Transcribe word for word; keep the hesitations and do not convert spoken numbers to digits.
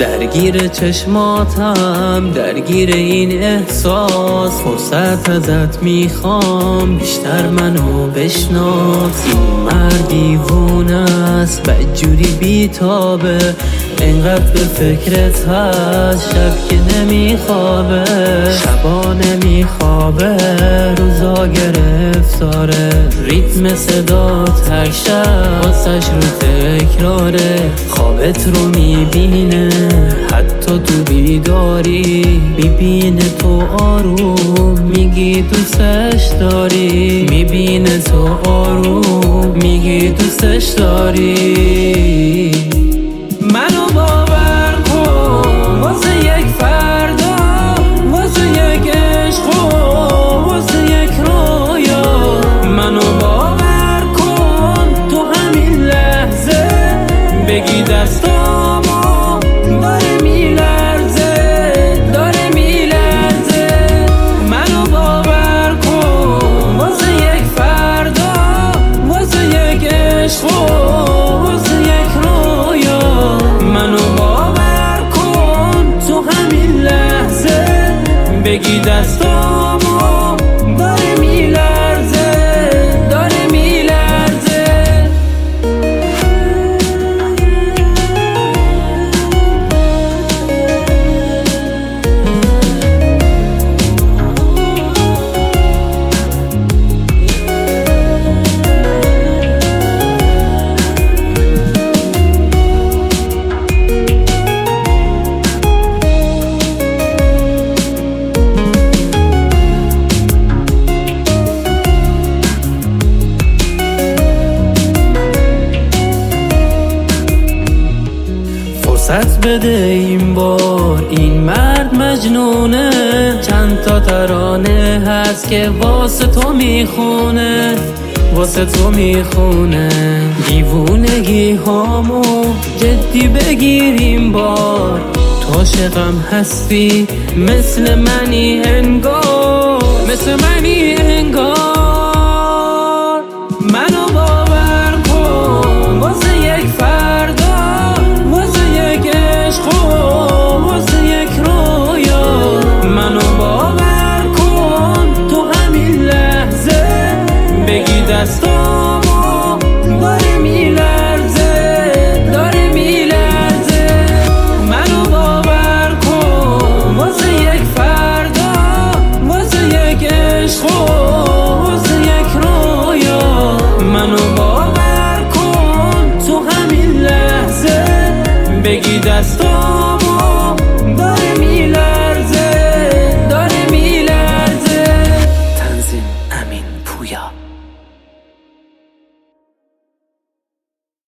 درگیر چشماتم، درگیر این احساس. فرصت ازت میخوام بیشتر منو بشناس. این مرد دیوونه است، بدجوری بیتابه، اینقدر به فکرت هست شب که نمیخوابه. شبا نمیخوابه، روزا گرفتاره. ریتم صدات هر شب واسش رو تکراره. خوابت رو میبینه حتی تو بیداری، میبینه تو آروم میگی دوستش داری. میبینه تو آروم میگی دوستش داری. منو باور کن واسه یک فردا، واسه یک عشق و واسه یک رویا. منو باور کن تو همین لحظه بگی دستامو داره میلرزه، داره میلرزه. منو باور کن واسه یک فردا، واسه یک عشق و واسه یک رویا. منو باور کن تو همین لحظه بگی دستامو داره میلرزه، داره میلرزه. فرصت بده این بار، این مرد مجنونه. چند تا ترانه هست که واسه تو میخونه، واسه تو میخونه. دیوونگی هامو جدی بگیر این بار. تو عاشقم هستی مثل منی انگار، مثل منی انگار.